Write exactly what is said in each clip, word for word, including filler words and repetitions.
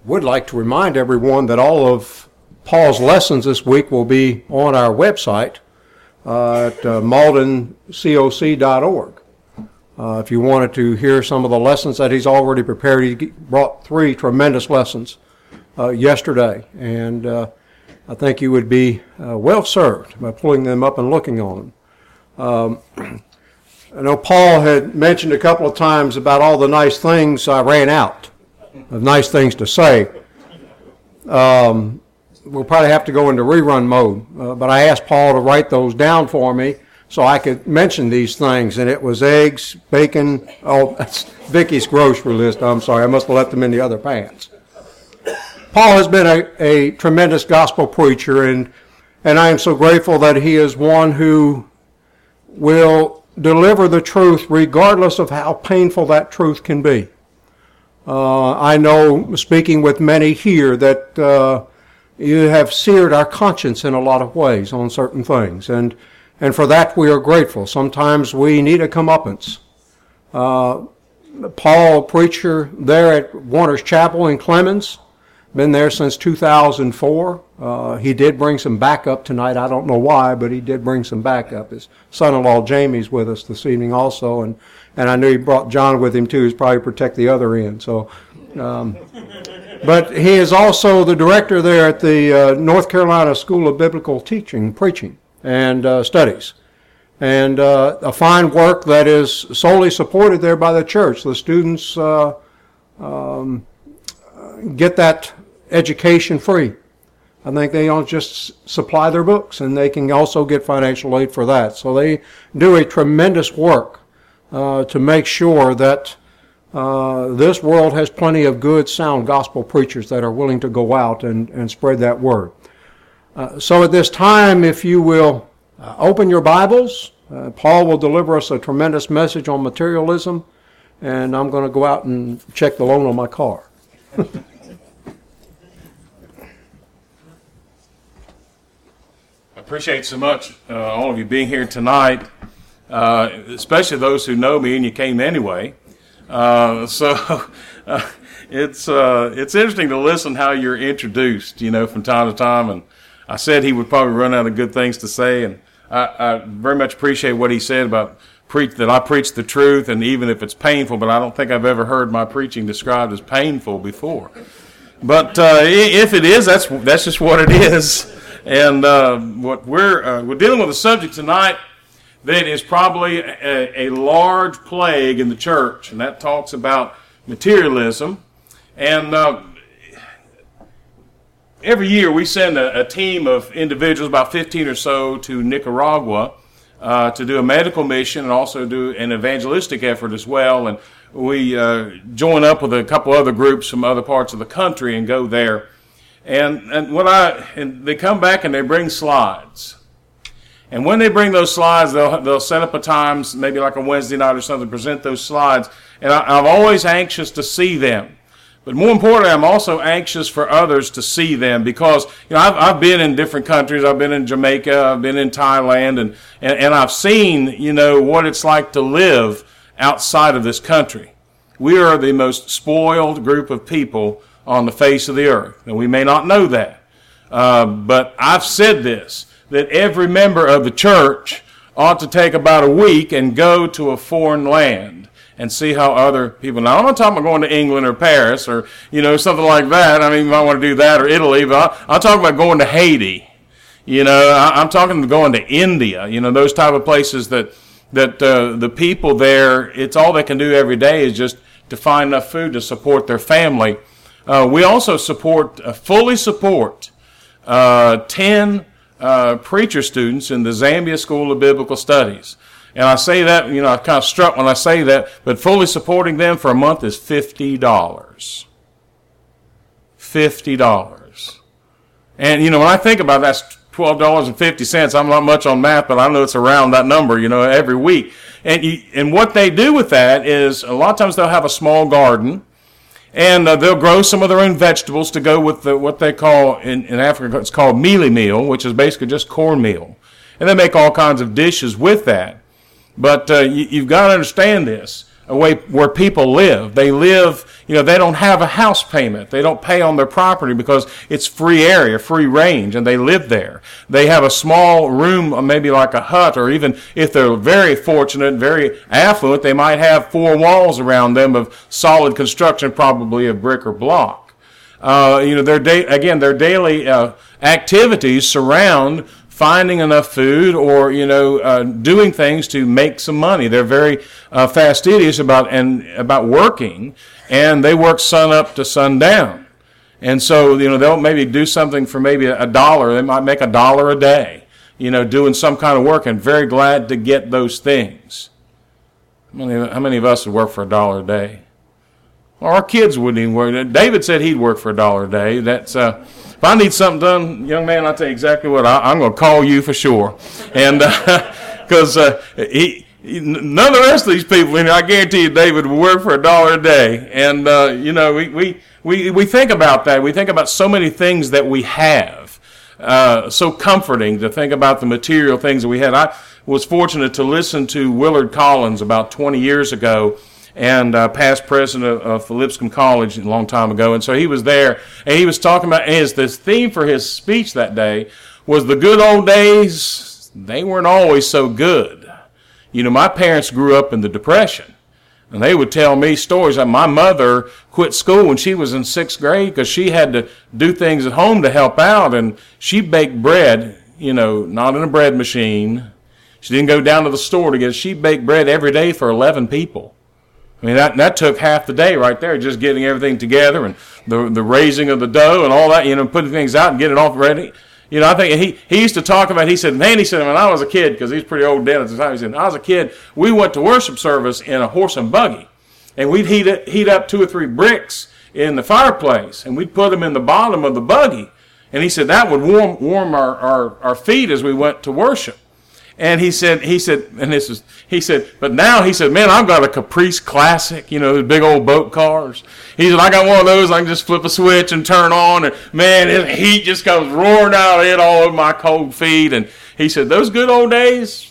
would like to remind everyone that all of Paul's lessons this week will be on our website uh, at uh, malden coc dot org. Uh, if you wanted to hear some of the lessons that he's already prepared, he brought three tremendous lessons uh, yesterday, and uh, I think you would be uh, well served by pulling them up and looking on them. Um, I know Paul had mentioned a couple of times about all the nice things. I ran out of nice things to say. Um, we'll probably have to go into rerun mode, uh, but I asked Paul to write those down for me so I could mention these things, and it was eggs, bacon. Oh, that's Vicky's grocery list. I'm sorry, I must have left them in the other pants. Paul has been a, a tremendous gospel preacher, and and I am so grateful that he is one who will deliver the truth regardless of how painful that truth can be. Uh, I know, speaking with many here, that uh, you have seared our conscience in a lot of ways on certain things, and and for that we are grateful. Sometimes we need a comeuppance. Uh, Paul, a preacher there at Warner's Chapel in Clemens, been there since two thousand four. Uh, he did bring some backup tonight. I don't know why, but he did bring some backup. His son-in-law Jamie's with us this evening also, and, and I knew he brought John with him too. He's probably protect the other end. So, um, but he is also the director there at the uh, North Carolina School of Biblical Teaching, Preaching, and uh, Studies, and uh, a fine work that is solely supported there by the church. The students uh, um, get that education free. I think they don't just supply their books, and they can also get financial aid for that. So they do a tremendous work uh, to make sure that uh, this world has plenty of good, sound gospel preachers that are willing to go out and, and spread that word. Uh, so at this time, if you will uh, open your Bibles, uh, Paul will deliver us a tremendous message on materialism, and I'm going to go out and check the loan on my car. I appreciate so much uh, all of you being here tonight, uh, especially those who know me and you came anyway. Uh, so uh, it's uh, it's interesting to listen how you're introduced, you know, from time to time. And I said he would probably run out of good things to say, and I, I very much appreciate what he said about preach that I preach the truth, and even if it's painful. But I don't think I've ever heard my preaching described as painful before. But uh, if it is, that's that's just what it is. And uh, what we're uh, we're dealing with a subject tonight that is probably a, a large plague in the church, and that talks about materialism. And uh, every year we send a, a team of individuals, about fifteen or so, to Nicaragua uh, to do a medical mission and also do an evangelistic effort as well. And we uh, join up with a couple other groups from other parts of the country and go there. And and what I and they come back and they bring slides, and when they bring those slides, they'll they'll set up a time, maybe like a Wednesday night or something, present those slides. And I, I'm always anxious to see them, but more importantly, I'm also anxious for others to see them, because you know I've I've been in different countries. I've been in Jamaica, I've been in Thailand, and and, and I've seen you know what it's like to live outside of this country. We are the most spoiled group of people on the face of the earth. And we may not know that. Uh, but I've said this, that every member of the church ought to take about a week and go to a foreign land and see how other people. Now, I'm not talking about going to England or Paris or, you know, something like that. I mean, you might want to do that, or Italy, but I, I'm talking about going to Haiti. You know, I, I'm talking about going to India, you know, those type of places that, that uh, the people there, it's all they can do every day is just to find enough food to support their family. Uh, we also support, uh, fully support, uh, ten uh, preacher students in the Zambia School of Biblical Studies. And I say that, you know, I'm kind of struck when I say that, but fully supporting them for a month is fifty dollars. fifty dollars. And, you know, when I think about that, that's twelve dollars and fifty cents. I'm not much on math, but I know it's around that number, you know, every week. And you, and what they do with that is a lot of times they'll have a small garden, and uh, they'll grow some of their own vegetables to go with the, what they call, in, in Africa, it's called mealie meal, which is basically just cornmeal. And they make all kinds of dishes with that. But uh, you, you've got to understand this. a way where people live. They live, you know, they don't have a house payment. They don't pay on their property because it's free area, free range, and they live there. They have a small room, maybe like a hut, or even if they're very fortunate, very affluent, they might have four walls around them of solid construction, probably of brick or block. Uh, you know, their da- again, their daily uh, activities surround finding enough food or, you know, uh, doing things to make some money. They're very uh, fastidious about and about working, and they work sun up to sun down. And so, you know, they'll maybe do something for maybe a dollar. They might make a dollar a day, you know, doing some kind of work, and very glad to get those things. How many, how many of us would work for a dollar a day? Well, our kids wouldn't even work. David said he'd work for a dollar a day. That's... Uh, If I need something done, young man, I'll tell you exactly what. I, I'm going to call you for sure. And because uh, uh, he, he, none of the rest of these people, you know, I guarantee you David will work for a dollar a day. And, uh, you know, we, we, we, we think about that. We think about so many things that we have. Uh, so comforting to think about the material things that we had. I was fortunate to listen to Willard Collins about twenty years ago, and uh, past president of, of Lipscomb College a long time ago. And so he was there, and he was talking about, his this theme for his speech that day was the good old days, they weren't always so good. You know, my parents grew up in the Depression, and they would tell me stories. Like my mother quit school when she was in sixth grade because she had to do things at home to help out, and she baked bread, you know, not in a bread machine. She didn't go down to the store to get it. She baked bread every day for eleven people. I mean, that that took half the day right there, just getting everything together and the the raising of the dough and all that, you know, putting things out and getting it all ready. You know, I think he, he used to talk about, he said, man, he said, when I was a kid, because he's pretty old dead at the time, he said, when I was a kid, we went to worship service in a horse and buggy, and we'd heat, it, heat up two or three bricks in the fireplace, and we'd put them in the bottom of the buggy. And he said that would warm warm our, our, our feet as we went to worship. And he said, he said, and this is, he said, but now he said, man, I've got a Caprice Classic, you know, those big old boat cars. He said, I got one of those, I can just flip a switch and turn on, and man, the heat just comes roaring out of it all over my cold feet. And he said, those good old days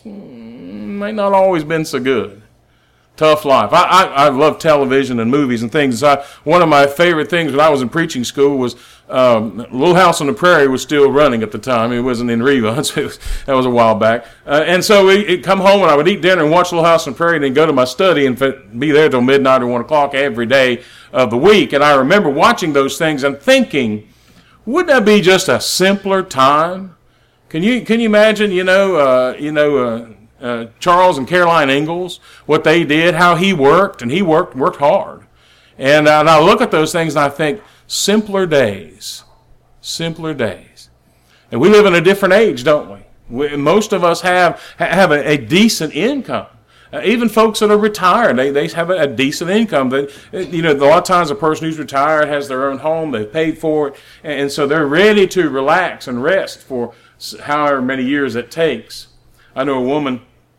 may not always been so good. Tough life. I, I, I love television and movies and things. I, one of my favorite things when I was in preaching school was um, Little House on the Prairie was still running at the time. It wasn't in reruns. It was, that was a while back. Uh, and so we'd come home and I would eat dinner and watch Little House on the Prairie and then go to my study and be there till midnight or one o'clock every day of the week. And I remember watching those things and thinking, wouldn't that be just a simpler time? Can you can you imagine, you know, uh, you know, uh, Uh, Charles and Caroline Ingalls, what they did, how he worked, and he worked worked hard. And, uh, and I look at those things and I think, simpler days, simpler days. And we live in a different age, don't we? we most of us have have a, a decent income. Uh, even folks that are retired, they, they have a, a decent income. They, you know, a lot of times a person who's retired has their own home, they've paid for it, and, and so they're ready to relax and rest for however many years it takes. I know a woman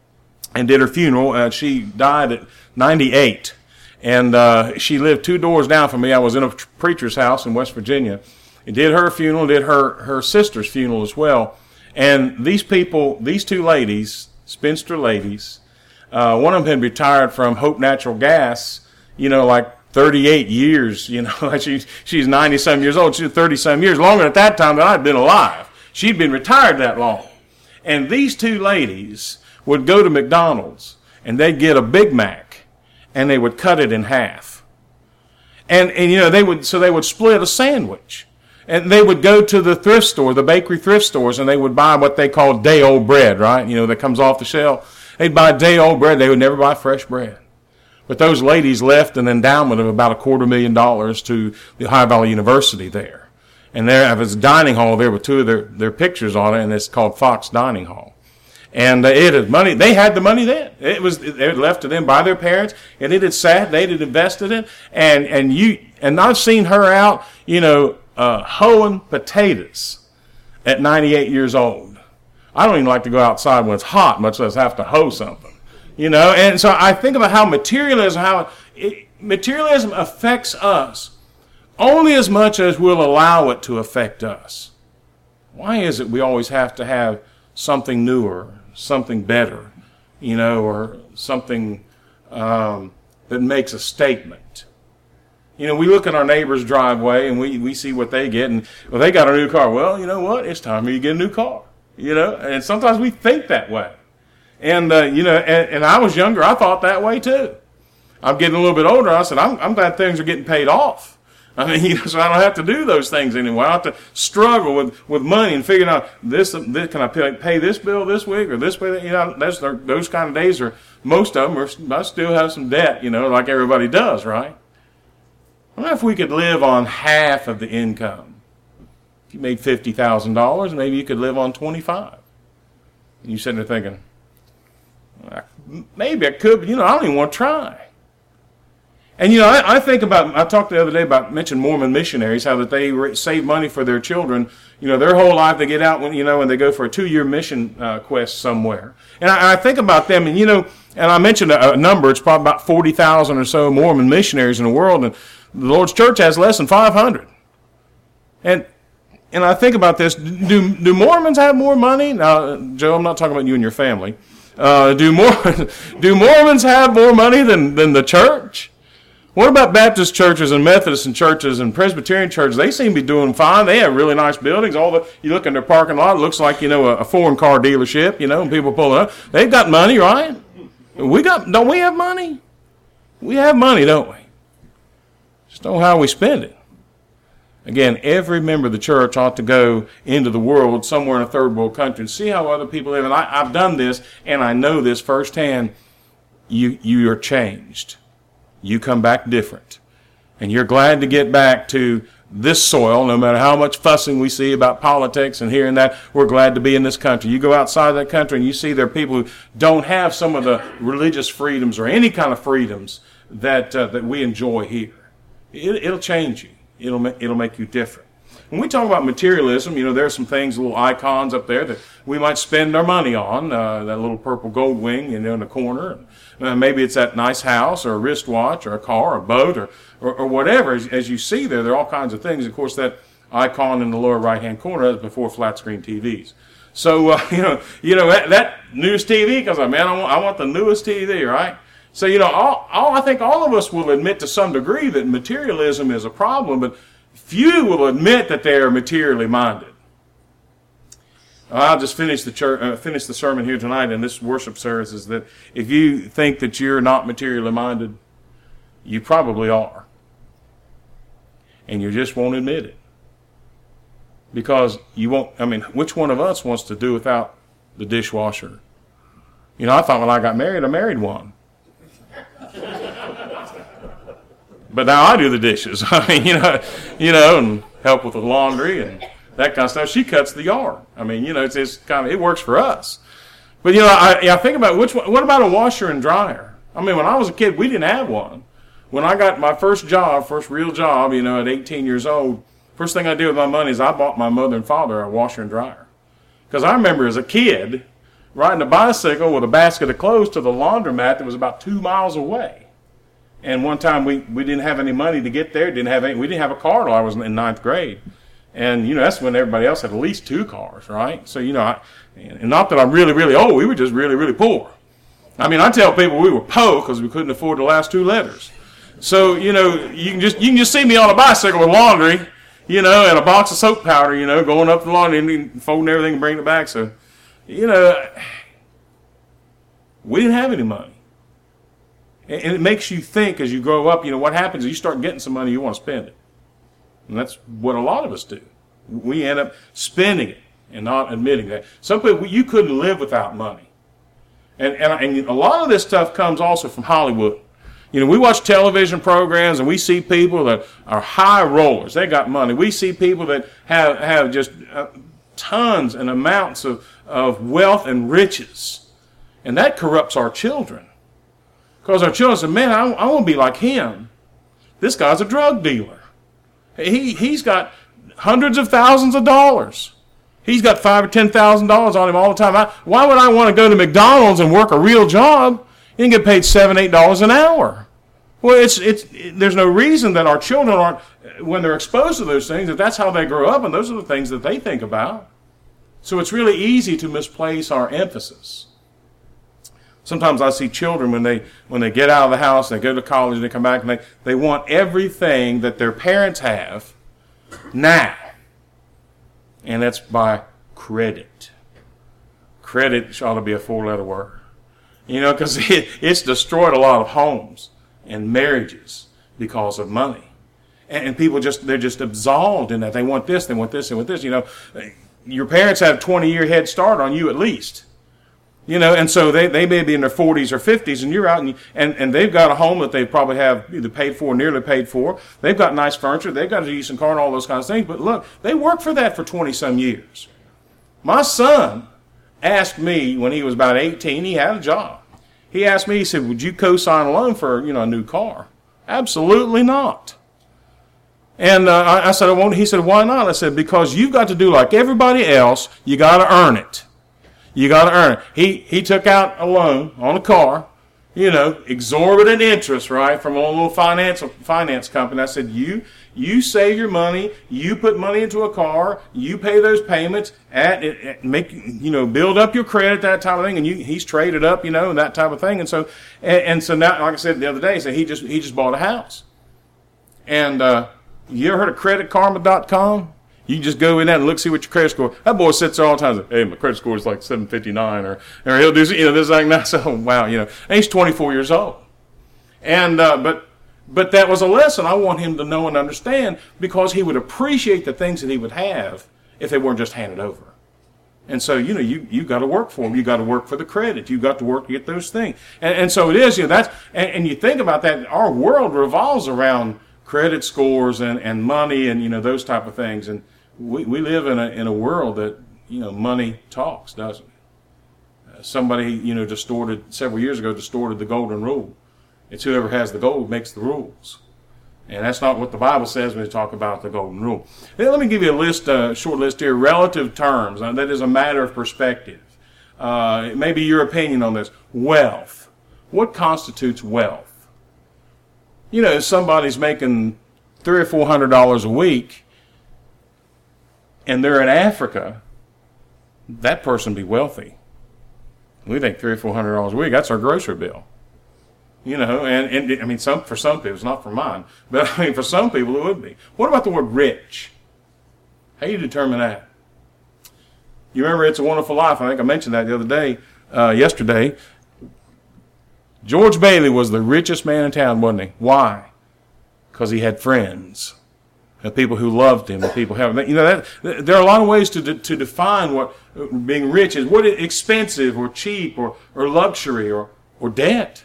and did her funeral. Uh, she died at ninety-eight, and uh, she lived two doors down from me. I was in a preacher's house in West Virginia, and did her funeral, did her, her sister's funeral as well. And these people, these two ladies, spinster ladies, uh, one of them had retired from Hope Natural Gas, you know, like thirty-eight years, you know, she, she's ninety-some years old. She was thirty-some years, longer at that time than I'd been alive. She'd been retired that long. And these two ladies would go to McDonald's and they'd get a Big Mac and they would cut it in half. And, and you know, they would, so they would split a sandwich. And they would go to the thrift store, the bakery thrift stores, and they would buy what they call day-old bread, right? You know, that comes off the shelf. They'd buy day-old bread. They would never buy fresh bread. But those ladies left an endowment of about a quarter million dollars to the Ohio Valley University there. And there was a dining hall there with two of their, their pictures on it, and it's called Fox Dining Hall. And uh, it had money. They had the money then. It was it had left to them by their parents, and it had sat. They had invested in, and and you and I've seen her out, you know, uh, hoeing potatoes at ninety-eight years old. I don't even like to go outside when it's hot, much less have to hoe something, you know. And so I think about how materialism, how it, materialism affects us only as much as we'll allow it to affect us. Why is it we always have to have something newer, something better, you know, or something um, that makes a statement. You know, we look at our neighbor's driveway and we, we see what they get, and well, they got a new car. Well, you know what? It's time for you to get a new car. You know, and sometimes we think that way. And, uh, you know, and, and I was younger, I thought that way too. I'm getting a little bit older. I said, I'm, I'm glad things are getting paid off. I mean, you know, so I don't have to do those things anymore. I don't have to struggle with, with money and figuring out this, this can I pay, pay this bill this week or this way? You know, that's, those kind of days are, most of them are, I still have some debt, you know, like everybody does, right? I wonder if we could live on half of the income. If you made fifty thousand dollars, maybe you could live on twenty-five. And you're sitting there thinking, maybe I could, but, you know, I don't even want to try. And, you know, I, I think about, I talked the other day about, mentioned Mormon missionaries, how that they re- save money for their children. You know, their whole life they get out, when you know, and they go for a two-year mission uh, quest somewhere. And I, I think about them, and, you know, and I mentioned a, a number, it's probably about forty thousand or so Mormon missionaries in the world, and the Lord's church has less than five hundred. And and I think about this, do, do Mormons have more money? Now, Joe, I'm not talking about you and your family. Uh, do, Mor- do Mormons have more money than, than the church? What about Baptist churches and Methodist churches and Presbyterian churches? They seem to be doing fine. They have really nice buildings. All the you look in their parking lot, it looks like, you know, a, a foreign car dealership, you know, and people pulling up. They've got money, right? We got, don't we have money? We have money, don't we? Just don't know how we spend it. Again, every member of the church ought to go into the world, somewhere in a third world country, and see how other people live. And I, I've done this, and I know this firsthand. You, you are changed. You come back different. And you're glad to get back to this soil, no matter how much fussing we see about politics and here and that. We're glad to be in this country. You go outside that country and you see there are people who don't have some of the religious freedoms or any kind of freedoms that uh, that we enjoy here. It, it'll change you. It'll ma- it'll make you different. When we talk about materialism, you know, there are some things, little icons up there that we might spend our money on. Uh, that little purple gold wing, you know, in the corner. Uh, maybe it's that nice house or a wristwatch or a car or a boat or, or, or whatever. As, as you see there, there are all kinds of things. Of course, that icon in the lower right-hand corner is before flat-screen T Vs. So, uh, you know, you know that, that newest T V, because, man, I want, I want the newest T V, right? So, you know, all, all, I think all of us will admit to some degree that materialism is a problem, but few will admit that they are materially minded. I'll just finish the church, uh, finish the sermon here tonight in this worship service is that if you think that you're not materially minded, you probably are. And you just won't admit it. Because you won't, I mean, which one of us wants to do without the dishwasher? You know, I thought when I got married, I married one. But now I do the dishes. I mean, you know, you know, and help with the laundry and that kind of stuff. She cuts the yard. I mean, you know, it's, it's kind of, it works for us. But, you know, I, I think about which one, what about a washer and dryer? I mean, when I was a kid, we didn't have one. When I got my first job, first real job, you know, at eighteen years old, first thing I did with my money is I bought my mother and father a washer and dryer. Because I remember as a kid riding a bicycle with a basket of clothes to the laundromat that was about two miles away. And one time we, we didn't have any money to get there. Didn't have any, we didn't have a car until I was in ninth grade. And, you know, that's when everybody else had at least two cars, right? So, you know, I, and not that I'm really, really old. We were just really, really poor. I mean, I tell people we were po because we couldn't afford the last two letters. So, you know, you can just you can just see me on a bicycle with laundry, you know, and a box of soap powder, you know, going up the laundry and folding everything and bringing it back. So, you know, we didn't have any money. And it makes you think as you grow up, you know, what happens is you start getting some money, you want to spend it. And that's what a lot of us do. We end up spending it and not admitting that. Some people, you couldn't live without money. And, and, and a lot of this stuff comes also from Hollywood. You know, we watch television programs and we see people that are high rollers. They got money. We see people that have, have just uh, tons and amounts of, of wealth and riches. And that corrupts our children. Because our children say, man, I, I want to be like him. This guy's a drug dealer. He, he's got hundreds of thousands of dollars. He's got five or ten thousand dollars on him all the time. I, why would I want to go to McDonald's and work a real job? You can get paid seven, eight dollars an hour. Well, it's it's. It, there's no reason that our children aren't, when they're exposed to those things, that that's how they grow up, and those are the things that they think about. So it's really easy to misplace our emphasis. Sometimes I see children when they when they get out of the house, they go to college, they come back, and they, they want everything that their parents have now. And that's by credit. Credit ought to be a four-letter word. You know, because it, it's destroyed a lot of homes and marriages because of money. And, and people just, they're just absolved in that. They want this, they want this, they want this. You know, your parents have a twenty-year head start on you at least. You know, and so they, they may be in their forties or fifties, and you're out, and, and, and they've got a home that they probably have either paid for or nearly paid for. They've got nice furniture. They've got a decent car and all those kinds of things. But look, they worked for that for twenty-some years. My son asked me when he was about eighteen, he had a job. He asked me, he said, would you co-sign a loan for, you know, a new car? Absolutely not. And uh, I, I said, I won't. He said, why not? I said, because you've got to do like everybody else. You got to earn it. You got to earn it. He he took out a loan on a car, you know, exorbitant interest, right, from a little finance finance company. I said, you you save your money, you put money into a car, you pay those payments, at, at make you know, build up your credit, that type of thing, and you, he's traded up, you know, and that type of thing. And so and, and so now, like I said the other day, so he just he just bought a house. And uh, you ever heard of credit karma dot com? You can just go in there and look, see what your credit score. That boy sits there all the time and says, hey, my credit score is like seven fifty-nine, or, or he'll do, you know, this like that. So, wow, you know, and he's twenty-four years old. And, uh, but, but that was a lesson I want him to know and understand, because he would appreciate the things that he would have if they weren't just handed over. And so, you know, you, you got to work for them. You got to work for the credit. You got to work to get those things. And, and so it is, you know, that's, and, and you think about that, our world revolves around credit scores and, and money and, you know, those type of things. And, We we live in a in a world that, you know, money talks, doesn't it? Uh, somebody, you know, distorted, several years ago, distorted the golden rule. It's whoever has the gold makes the rules. And that's not what the Bible says when we talk about the golden rule. Now, let me give you a list, a short list here, relative terms. Uh, that is a matter of perspective. Uh, maybe your opinion on this. Wealth. What constitutes wealth? You know, if somebody's making three or four hundred dollars a week, and they're in Africa, that person be wealthy. We think three or four hundred dollars a week, that's our grocery bill. You know, and, and I mean, some for some people, it's not for mine, but I mean, for some people it would be. What about the word rich? How do you determine that? You remember It's a Wonderful Life? I think I mentioned that the other day, uh, yesterday. George Bailey was the richest man in town, wasn't he? Why? Because he had friends. The people who loved him, the people who have, you know, that, there are a lot of ways to de, to define what being rich is. What is expensive or cheap or, or luxury or, or debt?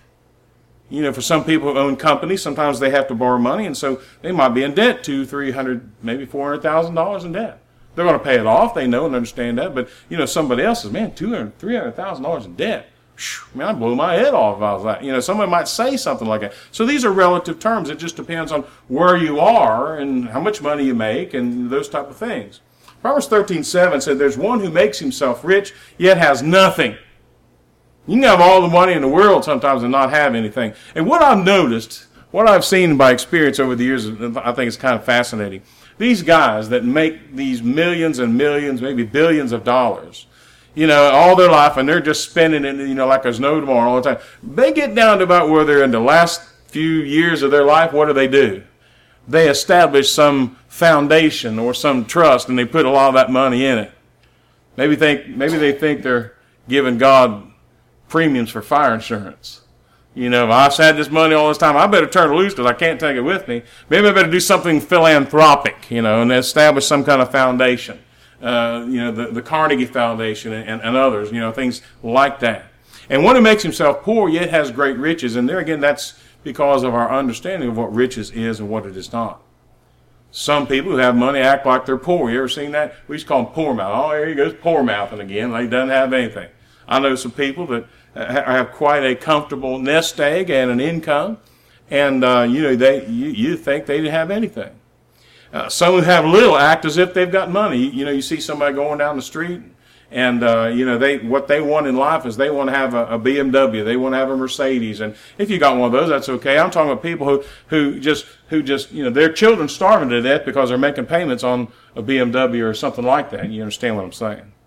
You know, for some people who own companies, sometimes they have to borrow money, and so they might be in debt, two, three hundred, maybe four hundred thousand dollars in debt. They're going to pay it off. They know and understand that. But you know, somebody else says, "Man, two hundred, three hundred thousand dollars in debt. Man, I'd blow my head off if I was that." You know, somebody might say something like that. So these are relative terms. It just depends on where you are and how much money you make and those type of things. Proverbs thirteen seven said, "There's one who makes himself rich, yet has nothing." You can have all the money in the world sometimes and not have anything. And what I've noticed, what I've seen by experience over the years, I think is kind of fascinating. These guys that make these millions and millions, maybe billions of dollars, you know, all their life, and they're just spending it, you know, like there's no tomorrow all the time. They get down to about where they're in the last few years of their life. What do they do? They establish some foundation or some trust, and they put a lot of that money in it. Maybe think, maybe they think they're giving God premiums for fire insurance. You know, if I've had this money all this time, I better turn it loose because I can't take it with me. Maybe I better do something philanthropic, you know, and establish some kind of foundation. Uh, you know, the, the Carnegie Foundation and, and others, you know, things like that. And one who makes himself poor yet has great riches. And there again, that's because of our understanding of what riches is and what it is not. Some people who have money act like they're poor. You ever seen that? We used to call them poor mouth. Oh, here he goes poor mouthing again. He doesn't have anything. I know some people that have quite a comfortable nest egg and an income, and uh, you know, they you, you think they didn't have anything. Uh, some who have little act as if they've got money. You know, you see somebody going down the street, and uh, you know, they what they want in life is they want to have a, a B M W, they want to have a Mercedes, and if you got one of those, that's okay. I'm talking about people who who just who just you know, their children starving to death because they're making payments on a B M W or something like that. You understand what I'm saying?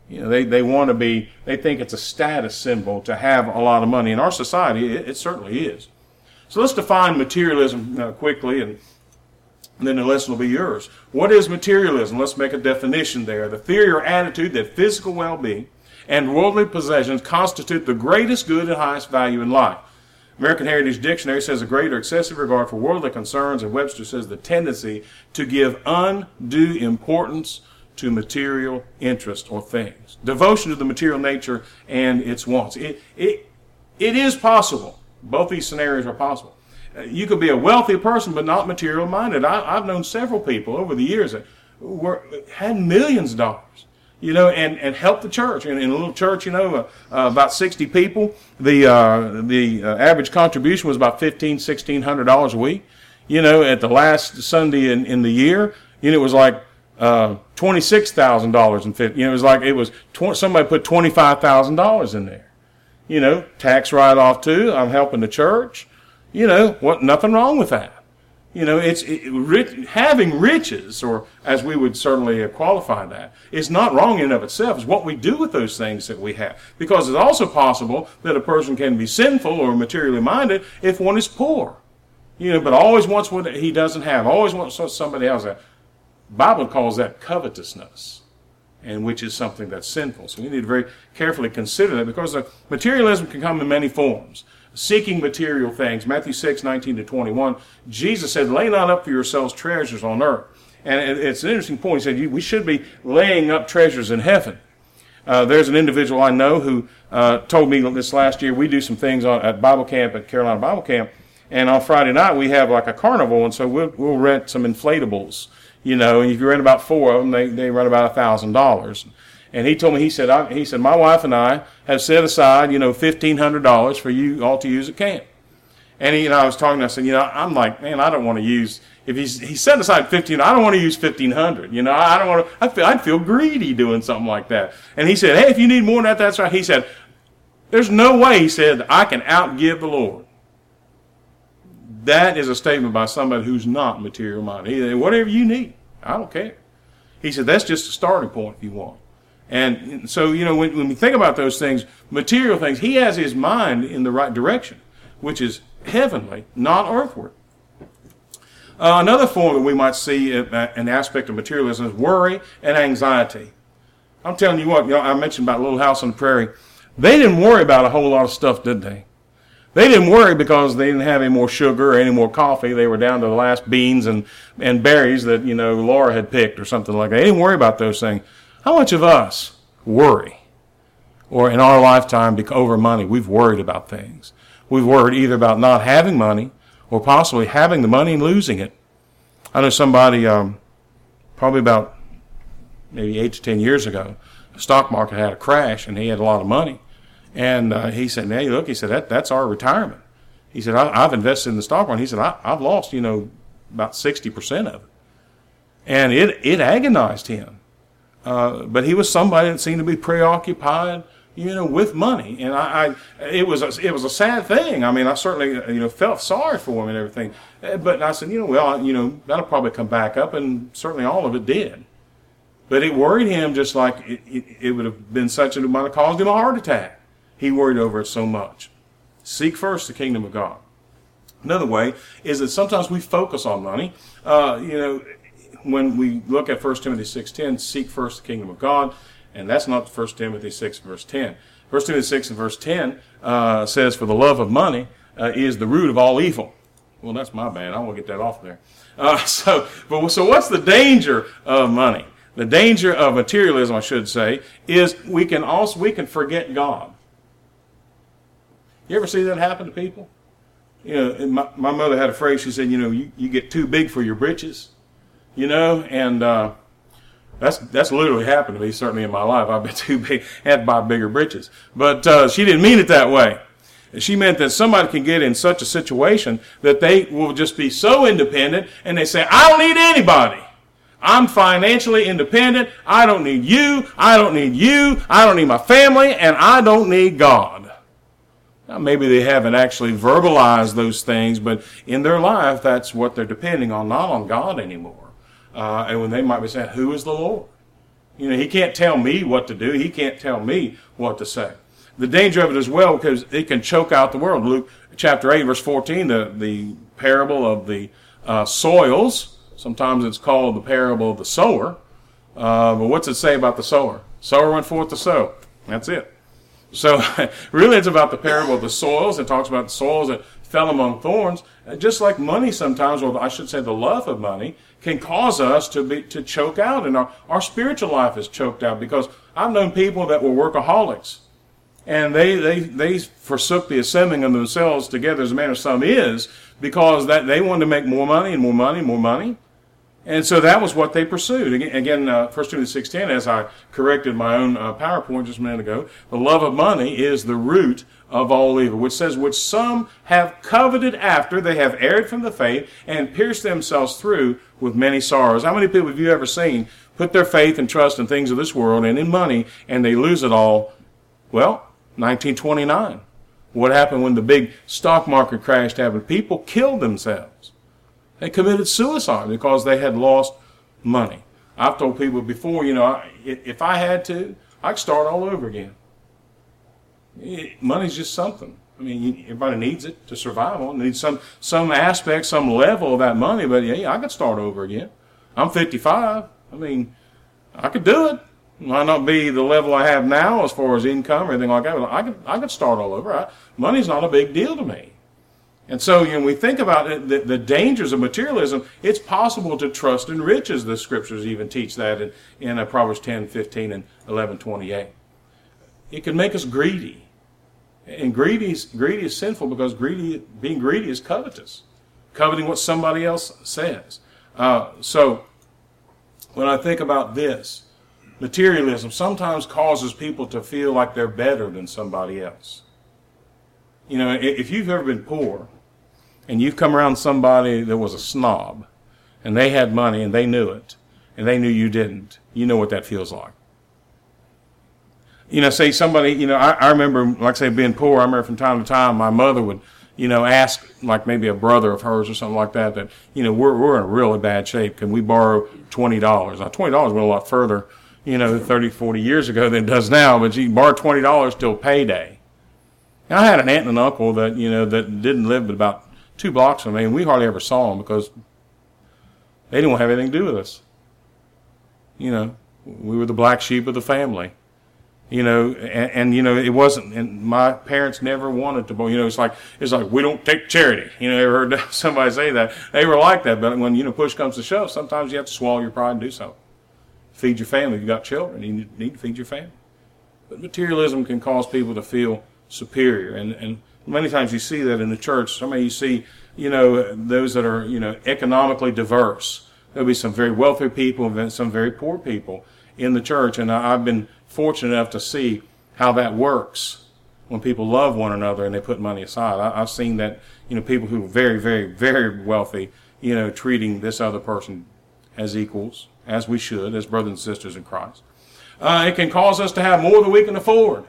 You know, they, they want to be, they think it's a status symbol to have a lot of money. In our society, it, it certainly is. So let's define materialism uh, quickly, and, and then the lesson will be yours. What is materialism? Let's make a definition there. The theory or attitude that physical well-being and worldly possessions constitute the greatest good and highest value in life. American Heritage Dictionary says a great or excessive regard for worldly concerns, and Webster says the tendency to give undue importance to material interest or things. Devotion to the material nature and its wants. It, it, it is possible. Both these scenarios are possible. Uh, you could be a wealthy person but not material minded. I, I've known several people over the years that were, had millions of dollars. You know, and, and help the church. And in a little church, you know, uh, uh, about sixty people, the uh, the uh, average contribution was about fifteen, sixteen hundred dollars a week. You know, at the last Sunday in, in the year, you know, it was like uh, twenty-six thousand dollars and fifty. You know, it was like it was tw- somebody put twenty-five thousand dollars in there. You know, tax write-off too. I'm helping the church. You know, what? Nothing wrong with that. You know, it's it, rich, having riches, or as we would certainly qualify that, is not wrong in and of itself. It's what we do with those things that we have. Because it's also possible that a person can be sinful or materially minded if one is poor. You know, but always wants what he doesn't have. Always wants what somebody else has. The Bible calls that covetousness, and which is something that's sinful. So we need to very carefully consider that, because the materialism can come in many forms. Seeking material things. Matthew six, nineteen to twenty-one, Jesus said, lay not up for yourselves treasures on earth. And it's an interesting point. He said, we should be laying up treasures in heaven. Uh, there's an individual I know who uh, told me this last year, we do some things on, at Bible camp, at Carolina Bible Camp, and on Friday night we have like a carnival, and so we'll, we'll rent some inflatables. You know, and if you rent about four of them, they, they run about one thousand dollars. And he told me, he said, I, he said, my wife and I have set aside, you know, fifteen hundred dollars for you all to use at camp. And he, and I was talking, I said, you know, I'm like, man, I don't want to use, if he's, he set aside fifteen, I don't want to use fifteen hundred. You know, I don't want to, I feel, I'd feel greedy doing something like that. And he said, hey, if you need more than that, that's right. He said, there's no way, he said, I can outgive the Lord. That is a statement by somebody who's not material minded. He said, whatever you need, I don't care. He said, that's just a starting point if you want. And so, you know, when, when we think about those things, material things, he has his mind in the right direction, which is heavenly, not earthward. Uh, another form that we might see uh, an aspect of materialism is worry and anxiety. I'm telling you what, you know, I mentioned about Little House on the Prairie. They didn't worry about a whole lot of stuff, did they? They didn't worry because they didn't have any more sugar or any more coffee. They were down to the last beans and, and berries that, you know, Laura had picked or something like that. They didn't worry about those things. How much of us worry, or in our lifetime, over money, we've worried about things. We've worried either about not having money or possibly having the money and losing it. I know somebody, um, probably about maybe eight to ten years ago, the stock market had a crash and he had a lot of money. And uh, he said, hey, look, he said, that, that's our retirement. He said, I, I've invested in the stock market. He said, I, I've lost, you know, about sixty percent of it. And it, it agonized him. Uh, but he was somebody that seemed to be preoccupied, you know, with money, and I, I it was a, it was a sad thing. I mean, I certainly, you know, felt sorry for him and everything. But I said, you know, well, you know, that'll probably come back up, and certainly all of it did. But it worried him just like it, it, it would have been such a, it might have caused him a heart attack. He worried over it so much. Seek first the kingdom of God. Another way is that sometimes we focus on money. Uh, you know. When we look at First Timothy six ten, seek first the kingdom of God, and that's not First Timothy six verse ten. First Timothy six and verse ten uh, says, for the love of money uh, is the root of all evil. Well, that's my bad. I want to get that off there. Uh, so, but, so what's the danger of money? The danger of materialism, I should say, is we can also we can forget God. You ever see that happen to people? You know, my, my mother had a phrase. She said, you know, you, you get too big for your britches. You know, and uh, that's that's literally happened to me, certainly in my life. I've been too big, had to buy bigger britches. But uh, she didn't mean it that way. She meant that somebody can get in such a situation that they will just be so independent, and they say, I don't need anybody. I'm financially independent. I don't need you. I don't need you. I don't need my family, and I don't need God. Now, maybe they haven't actually verbalized those things, but in their life, that's what they're depending on, not on God anymore. Uh, and when they might be saying, who is the Lord? You know, he can't tell me what to do. He can't tell me what to say. The danger of it as well, because it can choke out the world. Luke chapter eight, verse fourteen, the, the parable of the uh, soils. Sometimes it's called the parable of the sower. Uh, but what's it say about the sower? Sower went forth to sow. That's it. So really it's about the parable of the soils. It talks about the soils that fell among thorns. Just like money sometimes, or I should say the love of money, can cause us to be to choke out. And our, our spiritual life is choked out, because I've known people that were workaholics. And they, they, they forsook the assembling of themselves together, as a manner of some is, because that they wanted to make more money and more money and more money. And so that was what they pursued. Again, again uh, First Timothy six ten, as I corrected my own uh, PowerPoint just a minute ago, the love of money is the root of all evil, which says, which some have coveted after, they have erred from the faith, and pierced themselves through with many sorrows. How many people have you ever seen put their faith and trust in things of this world and in money, and they lose it all? Well, nineteen twenty-nine. What happened when the big stock market crashed happened? People killed themselves. They committed suicide because they had lost money. I've told people before, you know, if I had to, I could start all over again. Money's just something. I mean, everybody needs it to survive on. Needs some some aspect, some level of that money. But yeah, I could start over again. I'm fifty-five. I mean, I could do it. Might not be the level I have now as far as income or anything like that, but I could I could start all over. I, money's not a big deal to me. And so, you know, when we think about it, the, the dangers of materialism, it's possible to trust in riches. The scriptures even teach that in, in uh, Proverbs ten, fifteen, and eleven twenty-eight. It can make us greedy. And greedy is, greedy is sinful, because greedy, being greedy is covetous. Coveting what somebody else says. Uh, so, when I think about this, materialism sometimes causes people to feel like they're better than somebody else. You know, if you've ever been poor, and you've come around somebody that was a snob, and they had money, and they knew it, and they knew you didn't, you know what that feels like. You know, say somebody, you know, I, I remember, like I say, being poor, I remember from time to time, my mother would, you know, ask, like maybe a brother of hers or something like that, that, you know, we're we're in really bad shape. Can we borrow twenty dollars? Now, twenty dollars went a lot further, you know, thirty, forty years ago than it does now, but you borrow twenty dollars till payday. Now, I had an aunt and an uncle that, you know, that didn't live but about two blocks from me, and we hardly ever saw them because they didn't have anything to do with us. You know, we were the black sheep of the family. You know, and, and you know, it wasn't, and my parents never wanted to, you know, it's like, it's like, we don't take charity. You know, ever heard somebody say that? They were like that, but when, you know, push comes to shove, sometimes you have to swallow your pride and do something. Feed your family. You've got children, you need to feed your family. But materialism can cause people to feel superior, and, and many times you see that in the church. Some of you see, you know, those that are, you know, economically diverse. There'll be some very wealthy people and some very poor people in the church, and I've been fortunate enough to see how that works when people love one another and they put money aside. I, I've seen that, you know, people who are very, very, very wealthy, you know, treating this other person as equals, as we should, as brothers and sisters in Christ. Uh, it can cause us to have more than we can afford.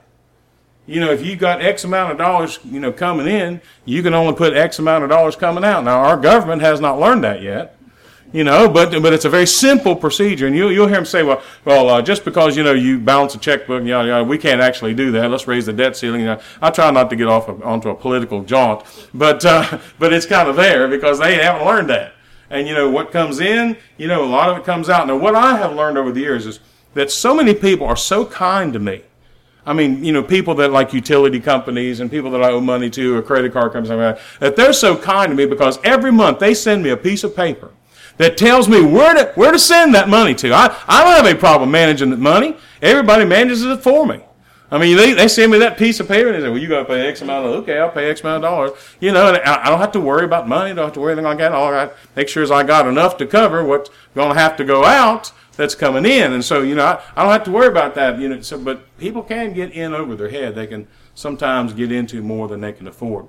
You know, if you've got X amount of dollars, you know, coming in, you can only put X amount of dollars coming out. Now, our government has not learned that yet. You know, but but it's a very simple procedure, and you'll you'll hear them say, well, well, uh, just because you know you balance a checkbook, you know, you know, we can't actually do that. Let's raise the debt ceiling. You know, I try not to get off of, onto a political jaunt, but uh, but it's kind of there because they haven't learned that. And you know what comes in, you know, a lot of it comes out. Now, what I have learned over the years is that so many people are so kind to me. I mean, you know, people that like utility companies and people that I owe money to, or credit card companies, like that, that they're so kind to me because every month they send me a piece of paper that tells me where to where to send that money to. I, I don't have any problem managing the money. Everybody manages it for me. I mean, they, they send me that piece of paper and they say, well, you got to pay X amount of, okay, I'll pay X amount of dollars. You know, and I, I don't have to worry about money. I don't have to worry anything like that. All I make sure is I got enough to cover what's going to have to go out that's coming in. And so, you know, I, I don't have to worry about that. You know, so, but people can get in over their head. They can sometimes get into more than they can afford.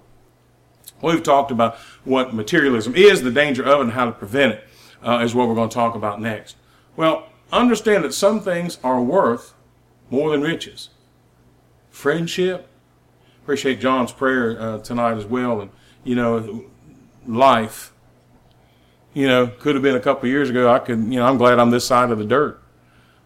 We've talked about what materialism is, the danger of it, and how to prevent it. Uh, is what we're going to talk about next. Well, understand that some things are worth more than riches. Friendship. Appreciate John's prayer uh, tonight as well. And, you know, life. You know, could have been a couple of years ago. I could, you know, I'm glad I'm this side of the dirt.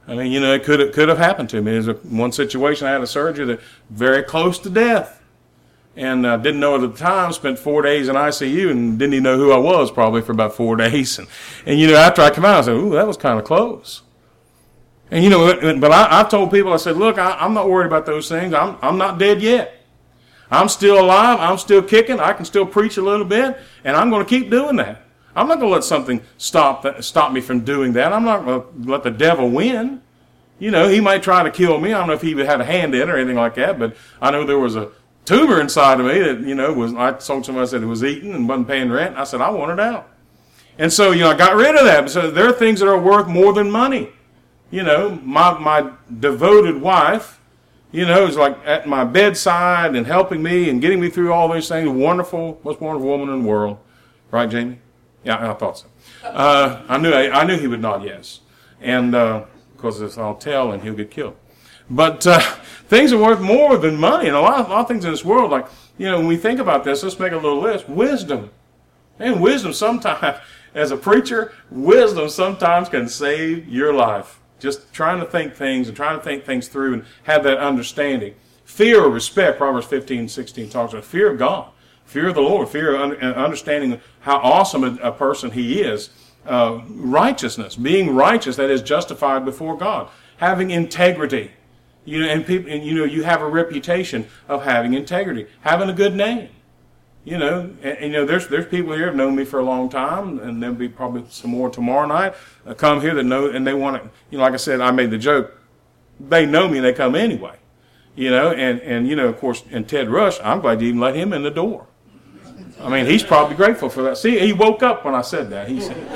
I mean, you know, it could have, could have happened to me. There's a, one situation I had a surgery that very close to death. And I uh, didn't know it at the time, spent four days in I C U and didn't even know who I was probably for about four days. And, and you know, after I come out, I said, ooh, that was kind of close. And, you know, but I, I've told people, I said, look, I, I'm not worried about those things. I'm, I'm not dead yet. I'm still alive. I'm still kicking. I can still preach a little bit, and I'm going to keep doing that. I'm not going to let something stop that, stop me from doing that. I'm not going to let the devil win. You know, he might try to kill me. I don't know if he had a hand in it or anything like that, but I know there was a tumor inside of me that, you know, was, I told somebody, I said it was eating and wasn't paying rent. I said, I want it out. And so, you know, I got rid of that. So there are things that are worth more than money. You know, my, my devoted wife, you know, is like at my bedside and helping me and getting me through all these things. Wonderful, most wonderful woman in the world. Right, Jamie? Yeah, I thought so. Uh, I knew I, I knew he would nod yes. And, uh, because if I'll tell and he'll get killed. But uh, things are worth more than money. And a lot, of, a lot of things in this world, like, you know, when we think about this, let's make a little list. Wisdom. And wisdom sometimes, as a preacher, wisdom sometimes can save your life. Just trying to think things and trying to think things through and have that understanding. Fear or respect, Proverbs fifteen, sixteen talks about fear of God. Fear of the Lord. Fear of understanding how awesome a, a person he is. Uh, righteousness. Being righteous, that is justified before God. Having integrity. You know, and people, and you know, you have a reputation of having integrity. Having a good name. You know, and, and you know, there's there's people here who have known me for a long time, and there'll be probably some more tomorrow night uh, come here that know, and they want to, you know, like I said, I made the joke, they know me and they come anyway. You know, and, and you know, of course, and Ted Rush, I'm glad you even let him in the door. I mean, he's probably grateful for that. See, he woke up when I said that. He said,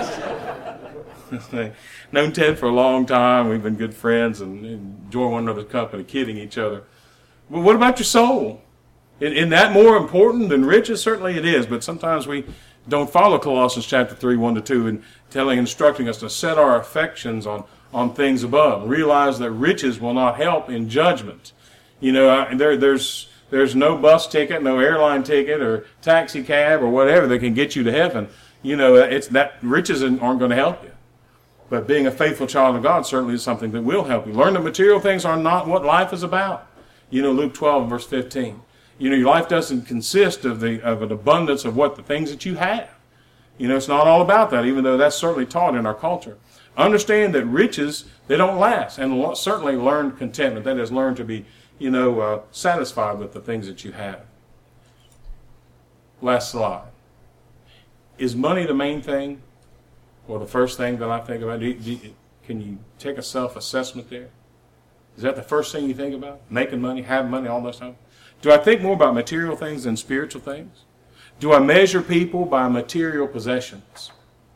known Ted for a long time. We've been good friends and enjoy one another's company, kidding each other. But what about your soul? Isn't that more important than riches? Certainly it is, but sometimes we don't follow Colossians chapter three, one to two, and telling, instructing us to set our affections on, on things above. Realize that riches will not help in judgment. You know, I, there, there's there's no bus ticket, no airline ticket, or taxi cab, or whatever that can get you to heaven. You know, it's that riches aren't going to help you. But being a faithful child of God certainly is something that will help you. Learn that material things are not what life is about. You know, Luke twelve, verse fifteen. You know, your life doesn't consist of the of an abundance of what the things that you have. You know, it's not all about that, even though that's certainly taught in our culture. Understand that riches, they don't last, and certainly learn contentment. That is, learn to be, you know, uh, satisfied with the things that you have. Last slide. Is money the main thing, or the first thing that I think about? Do you, do you, can you take a self-assessment there? Is that the first thing you think about? Making money, having money, all that stuff? Do I think more about material things than spiritual things? Do I measure people by material possessions?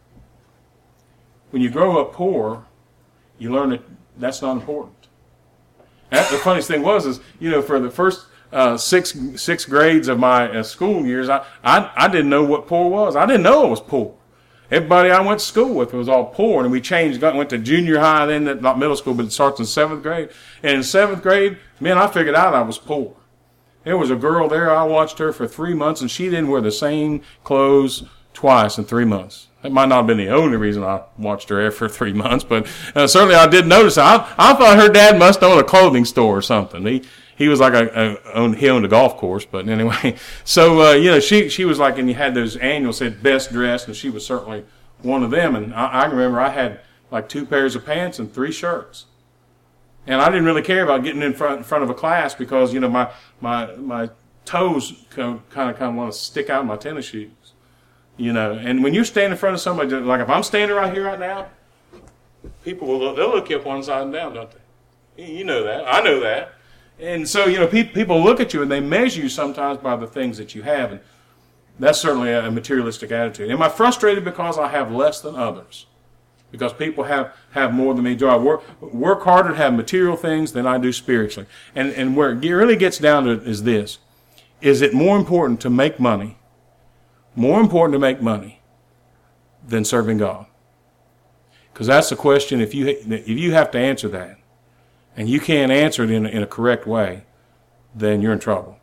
When you grow up poor, you learn that that's not important. And the funniest thing was, is, you know, for the first uh, six six grades of my uh, school years, I, I I didn't know what poor was. I didn't know I was poor. Everybody I went to school with was all poor, and we changed, got, went to junior high, then not middle school, but it starts in seventh grade. And in seventh grade, man, I figured out I was poor. There was a girl there, I watched her for three months, and she didn't wear the same clothes twice in three months. That might not have been the only reason I watched her for three months, but uh, certainly I did notice. I, I thought her dad must own a clothing store or something. He he was like a, a owned, he owned a golf course, but anyway. So uh, you know, she she was like, and you had those annuals said best dressed, and she was certainly one of them. And I, I remember I had like two pairs of pants and three shirts. And I didn't really care about getting in front in front of a class because, you know, my my my toes kind of kind of want to stick out in my tennis shoes, you know. And when you're standing in front of somebody, like if I'm standing right here right now, people will look, they'll look you up one side and down, don't they? You know that. I know that. And so, you know, pe- people look at you and they measure you sometimes by the things that you have, and that's certainly a materialistic attitude. Am I frustrated because I have less than others? Because people have, have more than me. Do I work, work harder to have material things than I do spiritually? And, and where it really gets down to it is this. Is it more important to make money, more important to make money than serving God? Because that's the question. If you, if you have to answer that, and you can't answer it in a, in a correct way, then you're in trouble.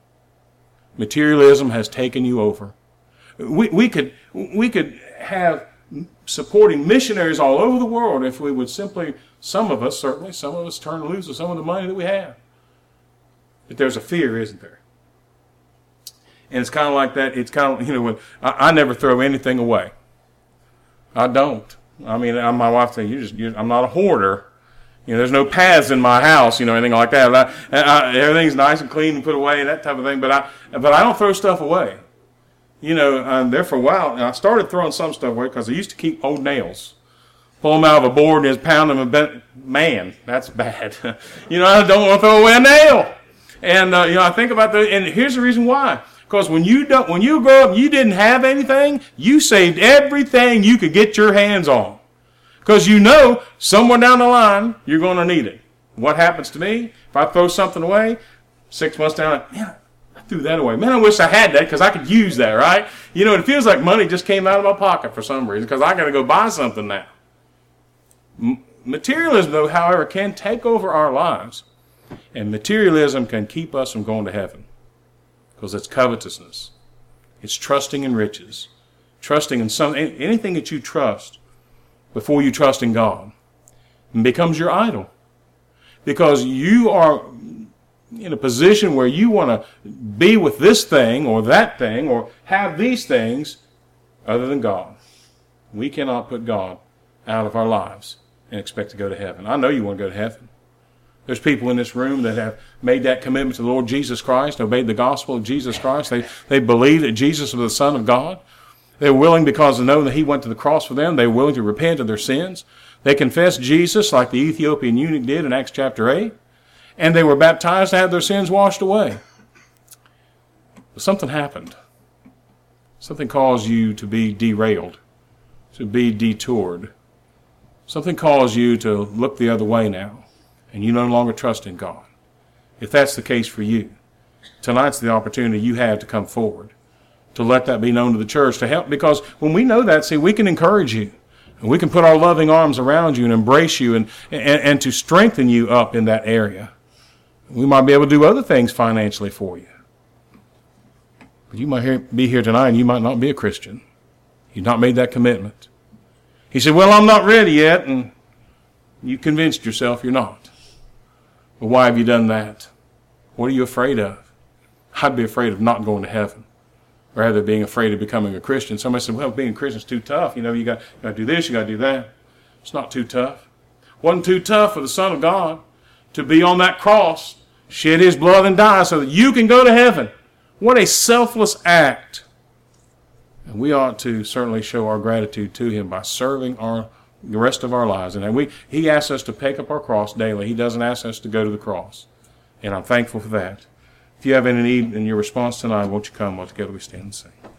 Materialism has taken you over. We, we could, we could have supporting missionaries all over the world if we would simply, some of us, certainly, some of us turn loose of some of the money that we have. But there's a fear, isn't there? And it's kind of like that. It's kind of, you know, when I, I never throw anything away. I don't. I mean, I, my wife says, you just, you're, I'm not a hoarder. You know, there's no paths in my house, you know, anything like that. I, I, everything's nice and clean and put away and that type of thing. But I, but I don't throw stuff away. You know, I'm there for a while, and I started throwing some stuff away because I used to keep old nails. Pull them out of a board and just pound them. And bend. Man, that's bad. You know, I don't want to throw away a nail. And, uh, you know, I think about that, and here's the reason why. Because when you don't, when you grow up and you didn't have anything, you saved everything you could get your hands on. Because you know somewhere down the line you're going to need it. What happens to me? If I throw something away, six months down, man, I threw that away. Man, I wish I had that because I could use that, right? You know, it feels like money just came out of my pocket for some reason because I got to go buy something now. M- materialism, though, however, can take over our lives. And materialism can keep us from going to heaven. Because it's covetousness. It's trusting in riches. Trusting in some, anything that you trust before you trust in God becomes your idol. Because you are in a position where you want to be with this thing or that thing or have these things other than God. We cannot put God out of our lives and expect to go to heaven. I know you want to go to heaven. There's people in this room that have made that commitment to the Lord Jesus Christ, obeyed the gospel of Jesus Christ. They, they believe that Jesus was the Son of God. They're willing, because they know that He went to the cross for them, they're willing to repent of their sins. They confessed Jesus like the Ethiopian eunuch did in Acts chapter eight. And they were baptized to have their sins washed away. But something happened. Something caused you to be derailed, to be detoured. Something caused you to look the other way now. And you no longer trust in God. If that's the case for you, tonight's the opportunity you have to come forward, to let that be known to the church, to help, because when we know that, see, we can encourage you, and we can put our loving arms around you and embrace you and, and, and to strengthen you up in that area. We might be able to do other things financially for you. But you might hear, be here tonight and you might not be a Christian. You've not made that commitment. He said, well, I'm not ready yet, and you convinced yourself you're not. But why have you done that? What are you afraid of? I'd be afraid of not going to heaven, rather than being afraid of becoming a Christian. Somebody said, well, being a Christian is too tough. You know, you got, you got to do this, you got to do that. It's not too tough. It wasn't too tough for the Son of God to be on that cross, shed His blood and die so that you can go to heaven. What a selfless act. And we ought to certainly show our gratitude to Him by serving our the rest of our lives. And we, He asks us to pick up our cross daily. He doesn't ask us to go to the cross. And I'm thankful for that. If you have any need in your response tonight, won't you come while together we stand and sing.